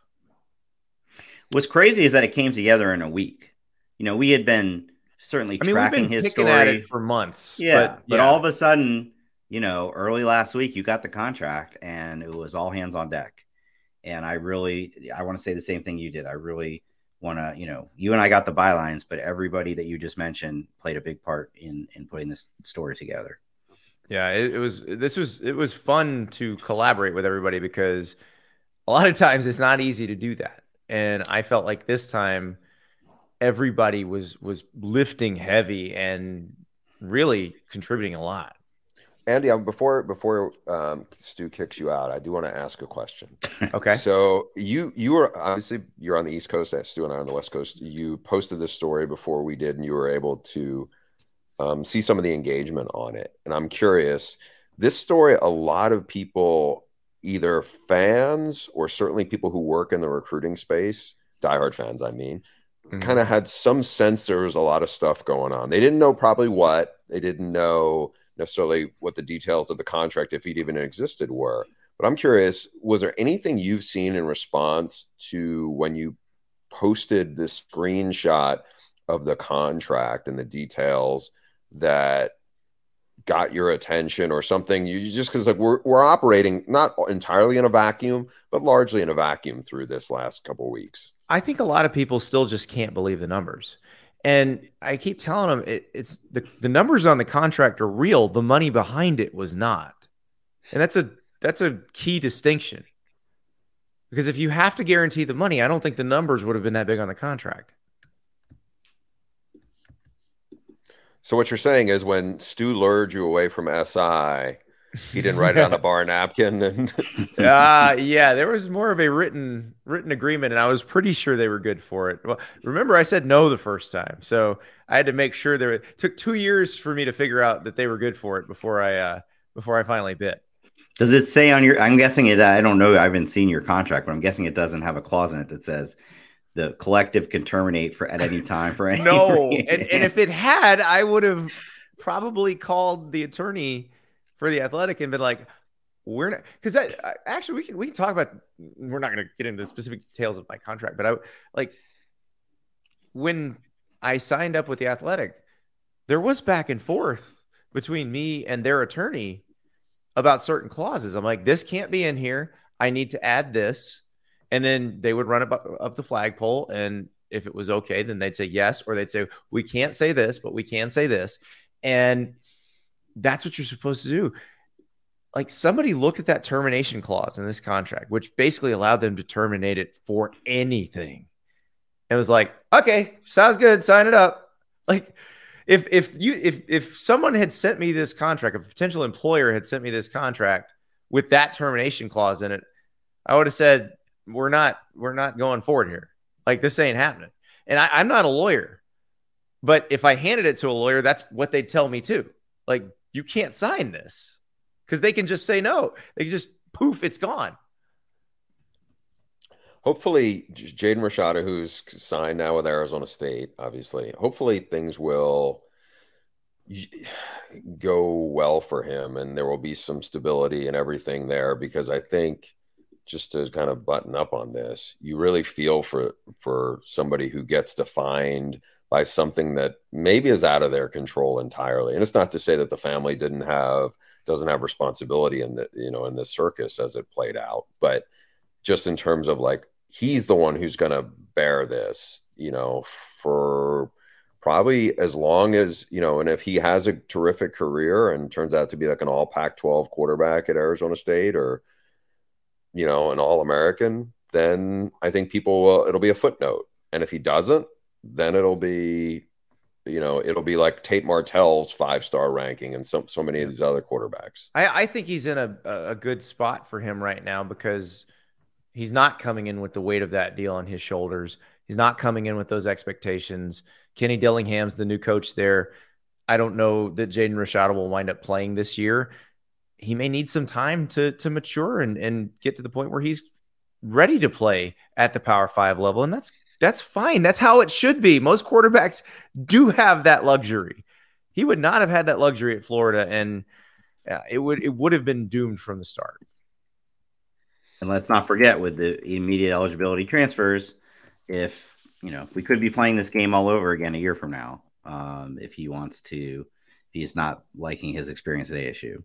What's crazy is that it came together in a week. We had been certainly tracking his story at it for months. Yeah, but all of a sudden, early last week, you got the contract and it was all hands on deck. And I want to say the same thing you did. I really want to, you and I got the bylines, but everybody that you just mentioned played a big part in putting this story together. Yeah, it was fun to collaborate with everybody because a lot of times it's not easy to do that. And I felt like this time everybody was lifting heavy and really contributing a lot. Andy, before Stu kicks you out, I do want to ask a question. Okay. So you were obviously you're on the East Coast, Stu and I are on the West Coast. You posted this story before we did, and you were able to see some of the engagement on it. And I'm curious, this story, a lot of people, either fans or certainly people who work in the recruiting space, diehard fans, I mean, kind of had some sense there was a lot of stuff going on. They didn't know probably what. They didn't know necessarily what the details of the contract, if it even existed, were. But I'm curious, was there anything you've seen in response to when you posted this screenshot of the contract and the details that got your attention, or something you just, because like we're operating not entirely in a vacuum, but largely in a vacuum through this last couple of weeks? I think a lot of people still just can't believe the numbers. And I keep telling them it's the numbers on the contract are real. The money behind it was not. And that's a key distinction. Because if you have to guarantee the money, I don't think the numbers would have been that big on the contract. So what you're saying is when Stu lured you away from SI, he didn't write it on a bar napkin. And yeah, there was more of a written agreement, and I was pretty sure they were good for it. Well, remember, I said no the first time, so I had to make sure it took 2 years for me to figure out that they were good for it before I finally bit. Does it say on your? I'm guessing it. I don't know. I haven't seen your contract, but I'm guessing it doesn't have a clause in it that says the collective can terminate at any time for any. No, and if it had, I would have probably called the attorney for The Athletic and been like, we're not, because actually we can talk about, we're not going to get into the specific details of my contract, but when I signed up with The Athletic, there was back and forth between me and their attorney about certain clauses. I'm like, this can't be in here. I need to add this. And then they would run it up the flagpole. And if it was okay, then they'd say yes, or they'd say, we can't say this, but we can say this. And that's what you're supposed to do. Like, somebody looked at that termination clause in this contract, which basically allowed them to terminate it for anything. and was like, okay, sounds good, sign it up. Like, if someone had sent me this contract, a potential employer had sent me this contract with that termination clause in it, I would have said, we're not going forward here. Like, this ain't happening. And I'm not a lawyer, but if I handed it to a lawyer, that's what they'd tell me too. Like, you can't sign this, because they can just say no. They can just poof, it's gone. Hopefully, Jaden Rashada, who's signed now with Arizona State, obviously, hopefully things will go well for him and there will be some stability and everything there, because I think, just to kind of button up on this, you really feel for somebody who gets defined by something that maybe is out of their control entirely. And it's not to say that the family doesn't have responsibility in in this circus as it played out, but just in terms of like, he's the one who's going to bear this, for probably as long as, and if he has a terrific career and turns out to be like an all Pac-12 quarterback at Arizona State, or, an All-American, then I think it'll be a footnote. And if he doesn't, then it'll be like Tate Martell's 5-star ranking and so many of these other quarterbacks. I think he's in a good spot for him right now, because he's not coming in with the weight of that deal on his shoulders. He's not coming in with those expectations. Kenny Dillingham's the new coach there. I don't know that Jaden Rashada will wind up playing this year. He may need some time to mature and get to the point where he's ready to play at the Power 5 level. And that's fine. That's how it should be. Most quarterbacks do have that luxury. He would not have had that luxury at Florida, and it would have been doomed from the start. And let's not forget, with the immediate eligibility transfers, if we could be playing this game all over again a year from now, if he's not liking his experience at ASU.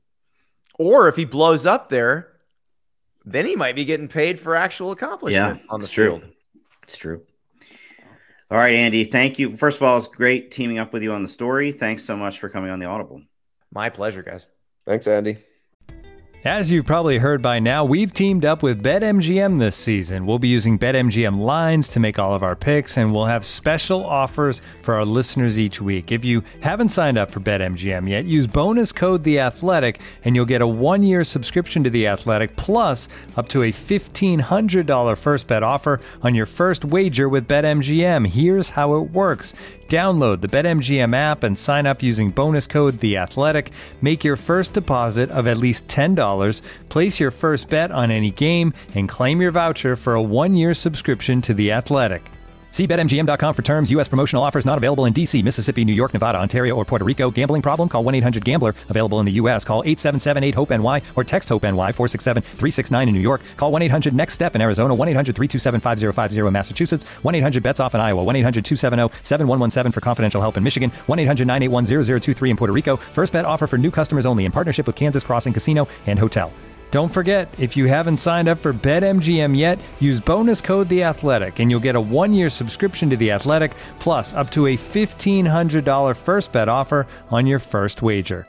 Or if he blows up there, then he might be getting paid for actual accomplishment on the field. It's true. All right, Andy, thank you. First of all, it's great teaming up with you on the story. Thanks so much for coming on the Audible. My pleasure, guys. Thanks, Andy. As you've probably heard by now, we've teamed up with BetMGM this season. We'll be using BetMGM lines to make all of our picks, and we'll have special offers for our listeners each week. If you haven't signed up for BetMGM yet, use bonus code The Athletic, and you'll get a 1-year subscription to The Athletic, plus up to a $1,500 first bet offer on your first wager with BetMGM. Here's how it works. Download the BetMGM app and sign up using bonus code The Athletic. Make your first deposit of at least $10. Place your first bet on any game and claim your voucher for a 1-year subscription to The Athletic. See BetMGM.com for terms. U.S. promotional offers not available in D.C., Mississippi, New York, Nevada, Ontario, or Puerto Rico. Gambling problem? Call 1-800-GAMBLER. Available in the U.S. Call 877-8-HOPE-NY or text HOPE-NY 467-369 in New York. Call 1-800-NEXT-STEP in Arizona. 1-800-327-5050 in Massachusetts. 1-800-BETS-OFF in Iowa. 1-800-270-7117 for confidential help in Michigan. 1-800-981-0023 in Puerto Rico. First bet offer for new customers only in partnership with Kansas Crossing Casino and Hotel. Don't forget, if you haven't signed up for BetMGM yet, use bonus code The Athletic, and you'll get a 1-year subscription to The Athletic, plus up to a $1,500 first bet offer on your first wager.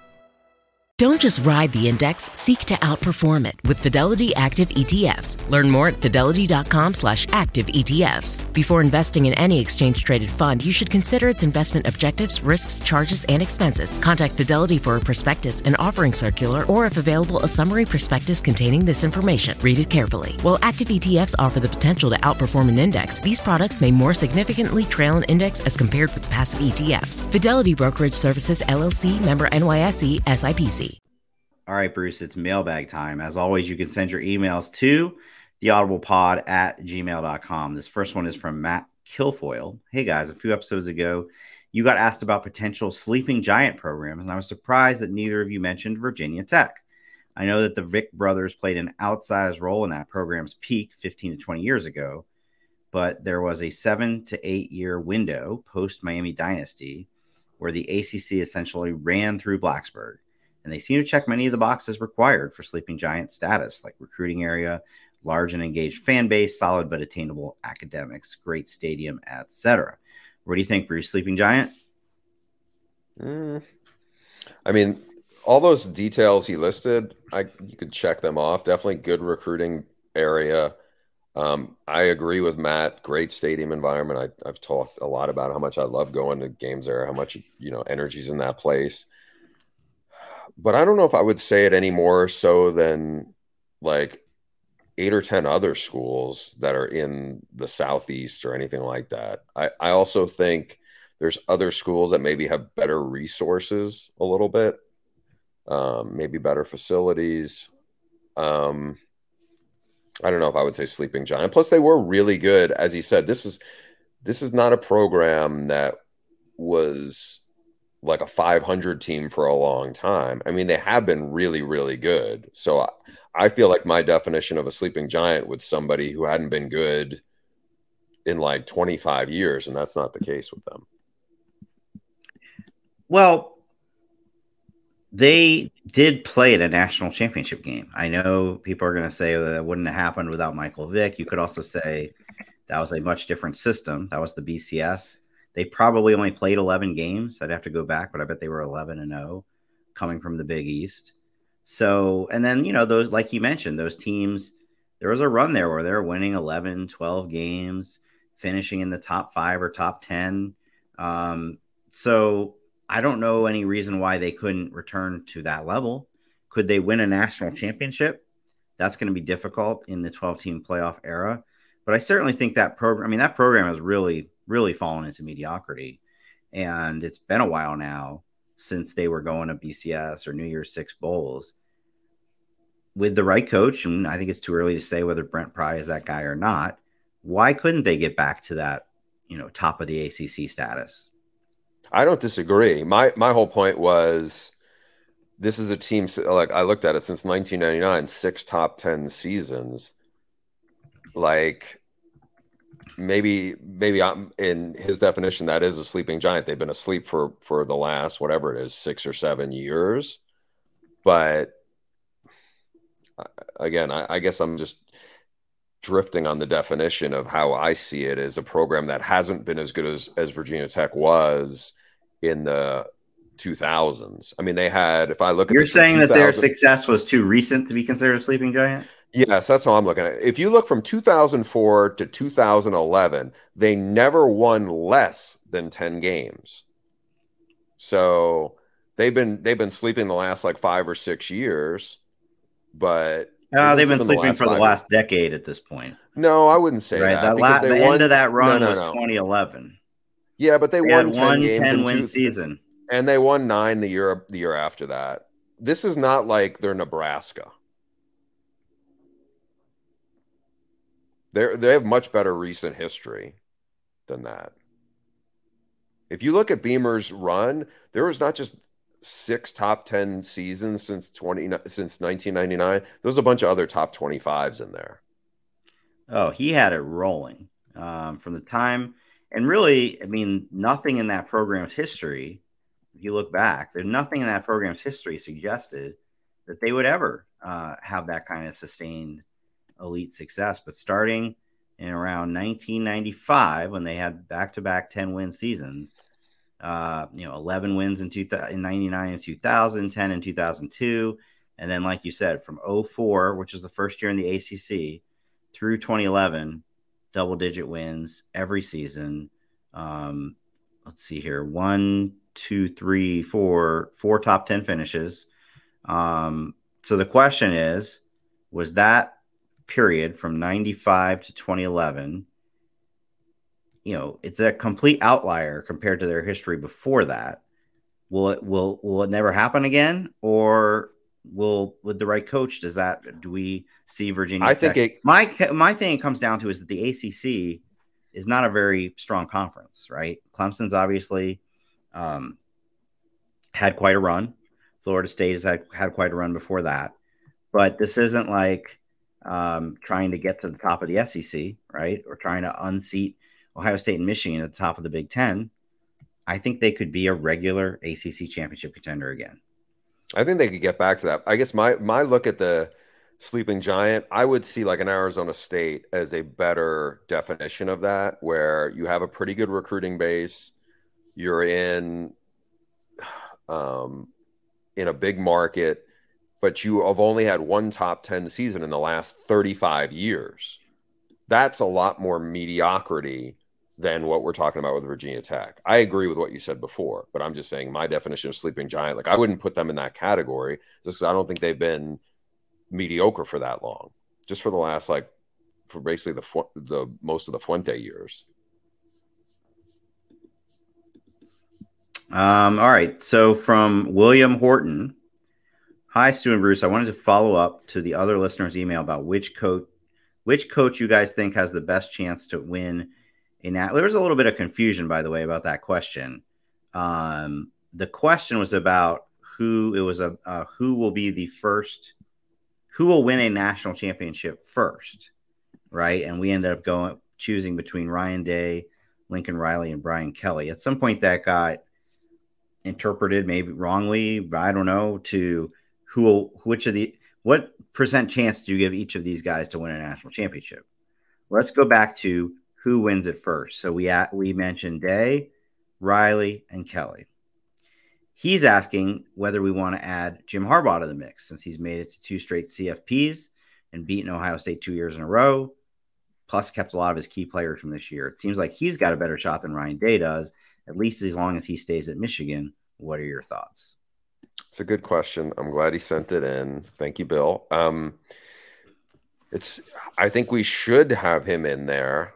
Don't just ride the index, seek to outperform it with Fidelity Active ETFs. Learn more at fidelity.com/active ETFs. Before investing in any exchange-traded fund, you should consider its investment objectives, risks, charges, and expenses. Contact Fidelity for a prospectus, an offering circular, or if available, a summary prospectus containing this information. Read it carefully. While active ETFs offer the potential to outperform an index, these products may more significantly trail an index as compared with passive ETFs. Fidelity Brokerage Services, LLC, member NYSE, SIPC. All right, Bruce, it's mailbag time. As always, you can send your emails to theaudiblepod@gmail.com. This first one is from Matt Kilfoyle. Hey, guys, a few episodes ago, you got asked about potential sleeping giant programs, and I was surprised that neither of you mentioned Virginia Tech. I know that the Vick brothers played an outsized role in that program's peak 15 to 20 years ago, but there was a 7 to 8 year window post-Miami Dynasty where the ACC essentially ran through Blacksburg. And they seem to check many of the boxes required for sleeping giant status, like recruiting area, large and engaged fan base, solid but attainable academics, great stadium, etc. What do you think, Bruce? Sleeping giant? I mean, all those details he listed, you could check them off. Definitely good recruiting area. I agree with Matt. Great stadium environment. I've talked a lot about how much I love going to games there, how much, energy's in that place. But I don't know if I would say it any more so than like 8 or 10 other schools that are in the Southeast or anything like that. I also think there's other schools that maybe have better resources a little bit, maybe better facilities. I don't know if I would say Sleeping Giant. Plus, they were really good. As he said, this is not a program that was like a 500 team for a long time. I mean, they have been really, really good. So I feel like my definition of a Sleeping Giant was somebody who hadn't been good in like 25 years, and that's not the case with them. Well, they did play at a national championship game. I know people are going to say that wouldn't have happened without Michael Vick. You could also say that was a much different system. That was the BCS. They probably only played 11 games. I'd have to go back, but I bet they were 11-0 coming from the Big East. So, and then, those, like you mentioned, those teams, there was a run there where they're winning 11, 12 games, finishing in the top 5 or top 10. So I don't know any reason why they couldn't return to that level. Could they win a national championship? That's going to be difficult in the 12-team playoff era. But I certainly think that program has really, really fallen into mediocrity. And it's been a while now since they were going to BCS or New Year's Six bowls. With the right coach, and I think it's too early to say whether Brent Pry is that guy or not, why couldn't they get back to that, top of the ACC status? I don't disagree. My whole point was this is a team, like I looked at it since 1999, 6 top 10 seasons. Like maybe I'm in his definition, that is a sleeping giant. They've been asleep for the last, whatever it is, 6 or 7 years. But again, I guess I'm just drifting on the definition of how I see it as a program that hasn't been as good as Virginia Tech was in the 2000s. I mean, they had, if I look at You're saying that their success was too recent to be considered a sleeping giant? Yes, that's how I'm looking at it. If you look from 2004 to 2011, they never won less than 10 games. So they've been sleeping the last like 5 or 6 years, but they've been sleeping for the last decade at this point. No, I wouldn't say that. The end of that run was 2011. Yeah, but they won 10 games 10-win season. And they won 9 the year after that. This is not like they're Nebraska. They have much better recent history than that. If you look at Beamer's run, there was not just 6 top 10 seasons since 1999. There's a bunch of other top 25s in there. Oh, he had it rolling from the time. And really, I mean, nothing in that program's history, if you look back, there's nothing in that program's history suggested that they would ever have that kind of sustained elite success. But starting in around 1995, when they had back-to-back 10-win seasons, 11 wins in 99 and 2000, 10 in 2002. And then, like you said, from 2004, which is the first year in the ACC, through 2011, double-digit wins every season. Let's see here. 1, 2, 3, 4 top 10 finishes. So the question is, was that period from 95 to 2011, it's a complete outlier compared to their history before that. Will it never happen again? Or with the right coach, do we see Virginia Tech? My thing it comes down to is that the ACC is not a very strong conference, right? Clemson's obviously had quite a run. Florida State has had quite a run before that. But this isn't like trying to get to the top of the SEC, right? Or trying to unseat Ohio State and Michigan at the top of the Big Ten. I think they could be a regular ACC championship contender again. I think they could get back to that. I guess my look at the sleeping giant, I would see like an Arizona State as a better definition of that, where you have a pretty good recruiting base. You're in a big market, but you have only had one top 10 season in the last 35 years. That's a lot more mediocrity than what we're talking about with Virginia Tech. I agree with what you said before, but I'm just saying my definition of sleeping giant, like I wouldn't put them in that category just because I don't think they've been mediocre for that long, just for the last, like, for basically the most of the Fuente years. All right. So from William Horton, hi, Stu and Bruce. I wanted to follow up to the other listeners' email about which coach you guys think has the best chance to win there was a little bit of confusion, by the way, about that question. The question was about who will be the first, who will win a national championship first, right? And we ended up choosing between Ryan Day, Lincoln Riley, and Brian Kelly. At some point that got interpreted, maybe wrongly, I don't know, to what percent chance do you give each of these guys to win a national championship? Let's go back to who wins it first. So we mentioned Day, Riley, and Kelly. He's asking whether we want to add Jim Harbaugh to the mix since he's made it to 2 straight CFPs and beaten Ohio State 2 years in a row, plus kept a lot of his key players from this year. It seems like he's got a better shot than Ryan Day does, at least as long as he stays at Michigan. What are your thoughts? It's a good question. I'm glad he sent it in. Thank you, Bill. I think we should have him in there.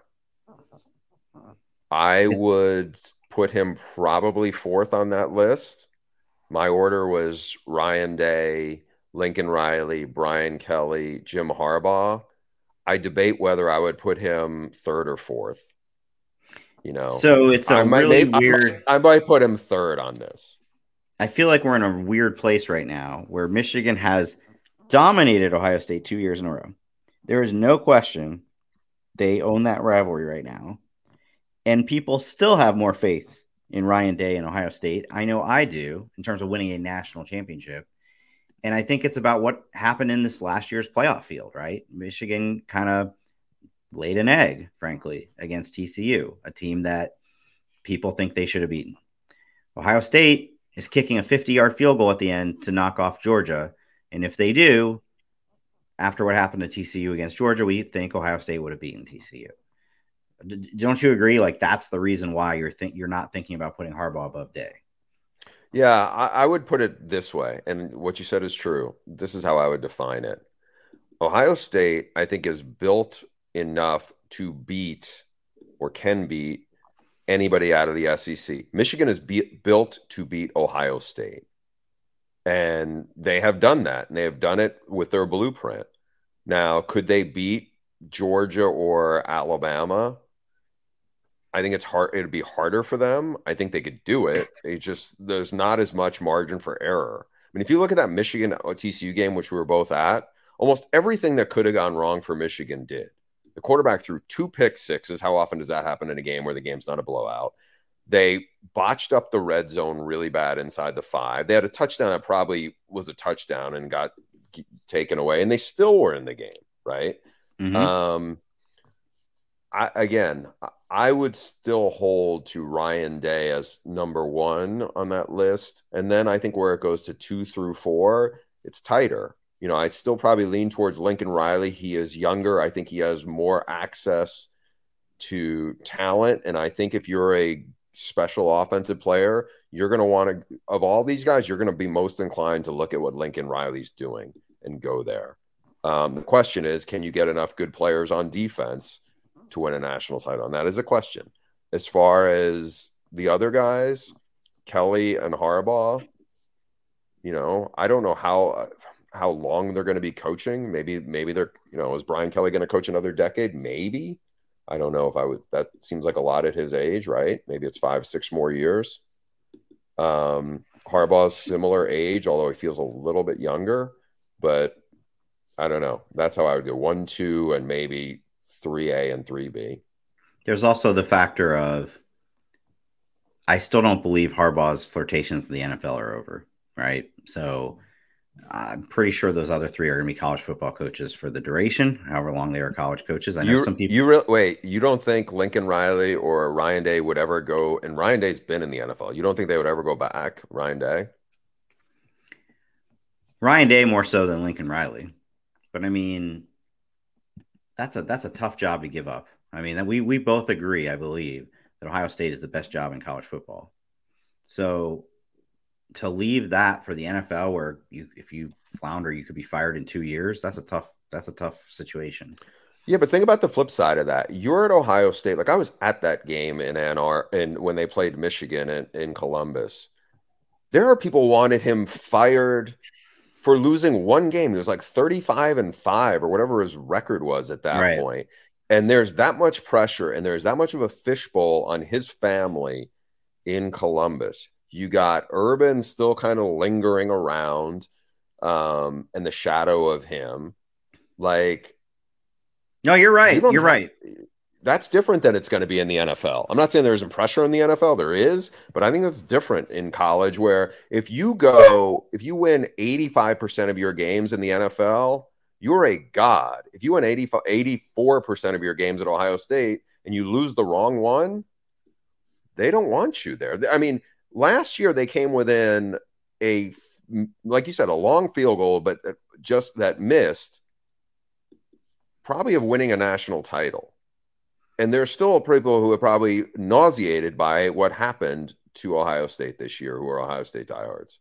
I would put him probably 4th on that list. My order was Ryan Day, Lincoln Riley, Brian Kelly, Jim Harbaugh. I debate whether I would put him 3rd or 4th. So it's weird. I might put him 3rd on this. I feel like we're in a weird place right now where Michigan has dominated Ohio State 2 years in a row. There is no question they own that rivalry right now. And people still have more faith in Ryan Day and Ohio State. I know I do in terms of winning a national championship. And I think it's about what happened in this last year's playoff field, right? Michigan kind of laid an egg, frankly, against TCU, a team that people think they should have beaten. Ohio State is kicking a 50-yard field goal at the end to knock off Georgia. And if they do, after what happened to TCU against Georgia, we think Ohio State would have beaten TCU. Don't you agree? Like, that's the reason why you're not thinking about putting Harbaugh above Day. Yeah, I would put it this way. And what you said is true. This is how I would define it. Ohio State, I think, is built enough to beat or can beat anybody out of the SEC. Michigan is built to beat Ohio State. And they have done that. And they have done it with their blueprint. Now, could they beat Georgia or Alabama? I think it's hard. It'd be harder for them. I think they could do it. There's not as much margin for error. I mean, if you look at that Michigan TCU game, which we were both at, almost everything that could have gone wrong for Michigan did. The quarterback threw 2 pick sixes. How often does that happen in a game where the game's not a blowout? They botched up the red zone really bad inside the 5. They had a touchdown that probably was a touchdown and got taken away, and they still were in the game, right? Mm-hmm. I would still hold to Ryan Day as number 1 on that list. And then I think where it goes to 2 through 4, it's tighter. I still probably lean towards Lincoln Riley. He is younger. I think he has more access to talent. And I think if you're a special offensive player, you're going to want to, of all these guys, you're going to be most inclined to look at what Lincoln Riley's doing and go there. The question is, can you get enough good players on defense to win a national title? And that is a question. As far as the other guys, Kelly and Harbaugh, I don't know how long they're going to be coaching. Maybe they're, is Brian Kelly going to coach another decade? Maybe. I don't know if I would. That seems like a lot at his age, right? Maybe it's 5-6 more years. Harbaugh's similar age, although he feels a little bit younger, but I don't know. That's how I would go 1, 2, and maybe 3A and 3B. There's also the factor of, I still don't believe Harbaugh's flirtations with the NFL are over, right? So I'm pretty sure those other 3 are going to be college football coaches for the duration, however long they are college coaches. I know some people. You don't think Lincoln Riley or Ryan Day would ever go? And Ryan Day's been in the NFL. You don't think they would ever go back, Ryan Day? Ryan Day more so than Lincoln Riley. But I mean, that's a tough job to give up. I mean, we both agree, I believe, that Ohio State is the best job in college football. So to leave that for the NFL, where if you flounder, you could be fired in 2 years. That's a tough situation. Yeah, but think about the flip side of that. You're at Ohio State. Like I was at that game in Ann Arbor, and when they played Michigan in Columbus, there are people wanted him fired for losing one game. He was like 35-5 or whatever his record was at that point. And there's that much pressure, and there's that much of a fishbowl on his family in Columbus. You got Urban still kind of lingering around, and the shadow of him. Like, no, you're right. You're right. That's different than it's going to be in the NFL. I'm not saying there isn't pressure in the NFL. There is, but I think that's different in college, where if you win 85% of your games in the NFL, you're a god. If you win 84% of your games at Ohio State and you lose the wrong one, they don't want you there. I mean, last year they came within like you said, a long field goal, but just that missed, probably of winning a national title. And there's still people who are probably nauseated by what happened to Ohio State this year, who are Ohio State diehards.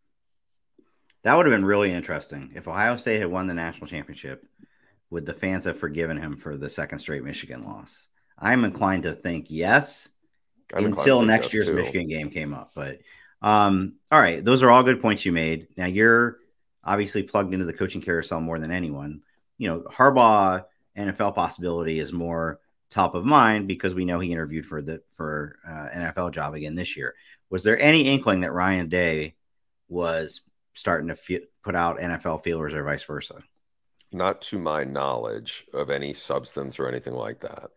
That would have been really interesting. If Ohio State had won the national championship, would the fans have forgiven him for the second straight Michigan loss? I'm inclined to think yes, until next year's Michigan game came up. But all right, those are all good points you made. Now you're obviously plugged into the coaching carousel more than anyone. You know, Harbaugh NFL possibility is more top of mind because we know he interviewed for NFL job again this year. Was there any inkling that Ryan Day was starting to put out NFL feelers or vice versa? Not to my knowledge of any substance or anything like that.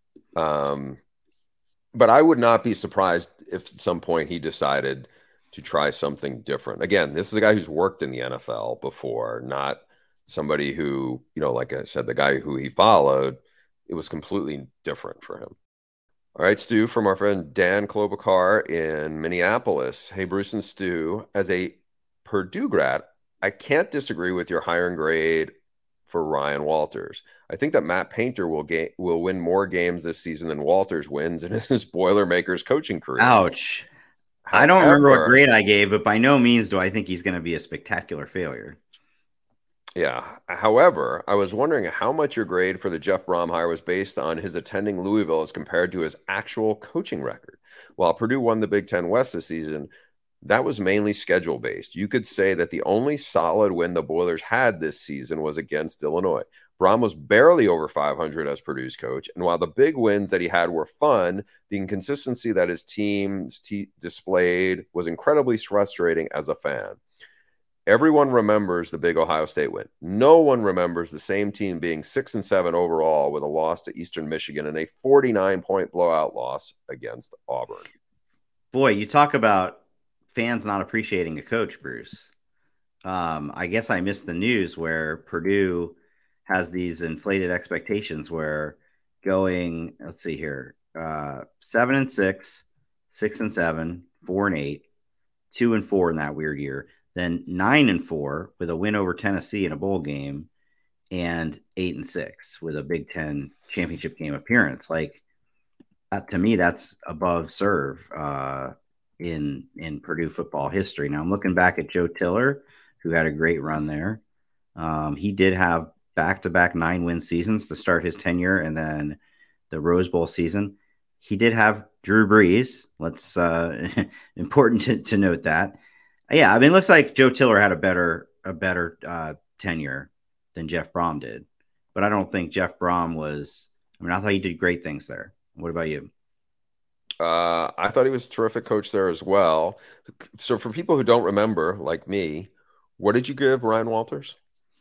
But I would not be surprised if at some point he decided to try something different. Again, this is a guy who's worked in the NFL before, not somebody who, you know, like I said, the guy who he followed, it was completely different for him. All right, Stu, from our friend Dan Klobuchar in Minneapolis. Hey, Bruce and Stu, as a Purdue grad, I can't disagree with your hiring grade for Ryan Walters. I think that Matt Painter will win more games this season than Walters wins in his Boilermakers coaching career. Ouch. However, I don't remember what grade I gave, but by no means do I think he's going to be a spectacular failure. Yeah. However, I was wondering how much your grade for the Jeff Brom hire was based on his attending Louisville as compared to his actual coaching record. While Purdue won the Big Ten West this season, that was mainly schedule-based. You could say that the only solid win the Boilers had this season was against Illinois. Brom was barely over 500 as Purdue's coach, and while the big wins that he had were fun, the inconsistency that his teams displayed was incredibly frustrating as a fan. Everyone remembers the big Ohio State win. No one remembers the same team being 6-7 overall with a loss to Eastern Michigan and a 49-point blowout loss against Auburn. Boy, you talk about fans not appreciating a coach, Bruce. I guess I missed the news where Purdue has these inflated expectations where going, let's see here, 7-6, 6-7, 4-8, 2-4 in that weird year. Then 9-4 with a win over Tennessee in a bowl game, and 8-6 with a Big Ten championship game appearance. Like, to me, that's above serve in Purdue football history. Now I'm looking back at Joe Tiller, who had a great run there. He did have back-to-back 9-win seasons to start his tenure, and then the Rose Bowl season. He did have Drew Brees. Let's important to note that. Yeah, I mean, it looks like Joe Tiller had a better tenure than Jeff Brom did, but I don't think Jeff Brom was. I mean, I thought he did great things there. What about you? I thought he was a terrific coach there as well. So, for people who don't remember, like me, what did you give Ryan Walters?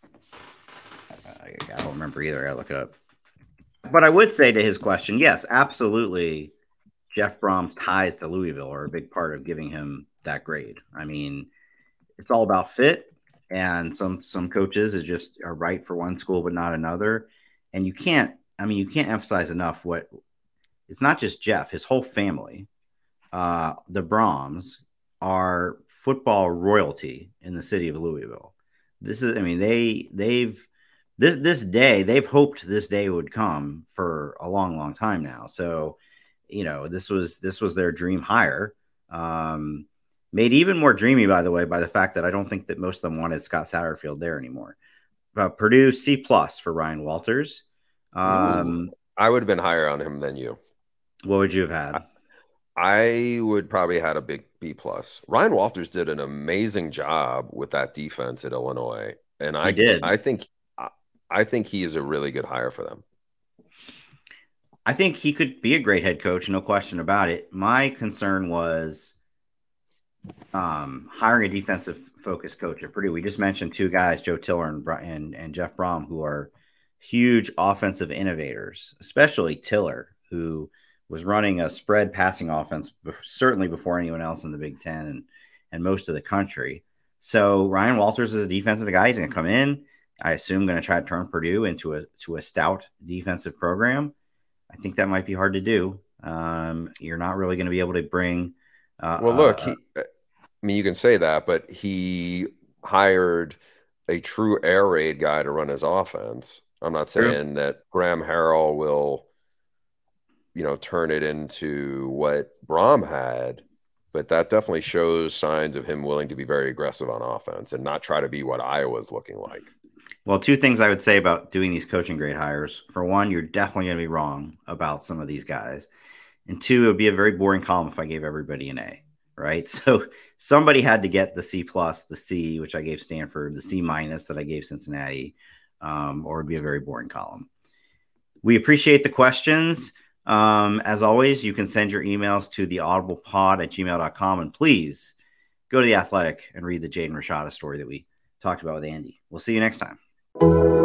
I don't remember either. I gotta look it up. But I would say to his question, yes, absolutely. Jeff Brom's ties to Louisville are a big part of giving him that grade. I mean, it's all about fit, and some coaches are right for one school but not another. And you can't emphasize enough what it's not just Jeff, his whole family. The Broms are football royalty in the city of Louisville. They've this day, they've hoped this day would come for a long, long time now. So, this was their dream hire. Made even more dreamy, by the way, by the fact that I don't think that most of them wanted Scott Satterfield there anymore. Purdue C+ for Ryan Walters. I would have been higher on him than you. What would you have had? I would probably had a big B+. Ryan Walters did an amazing job with that defense at Illinois, and I think he is a really good hire for them. I think he could be a great head coach, no question about it. My concern was hiring a defensive focused coach at Purdue. We just mentioned two guys, Joe Tiller and Jeff Brom, who are huge offensive innovators, especially Tiller, who was running a spread passing offense certainly before anyone else in the Big Ten and most of the country. So Ryan Walters is a defensive guy. He's going to come in, I assume, going to try to turn Purdue into a stout defensive program. I think that might be hard to do. You're not really going to be able to bring. You can say that, but he hired a true air raid guy to run his offense. I'm not saying that Graham Harrell will, turn it into what Brom had, but that definitely shows signs of him willing to be very aggressive on offense and not try to be what Iowa's looking like. Well, two things I would say about doing these coaching grade hires. For one, you're definitely going to be wrong about some of these guys. And two, it would be a very boring column if I gave everybody an A, right? So somebody had to get the C+, the C, which I gave Stanford, the C- that I gave Cincinnati, or it'd be a very boring column. We appreciate the questions. As always, you can send your emails to theaudiblepod@gmail.com, and please go to The Athletic and read the Jaden Rashada story that we talked about with Andy. We'll see you next time.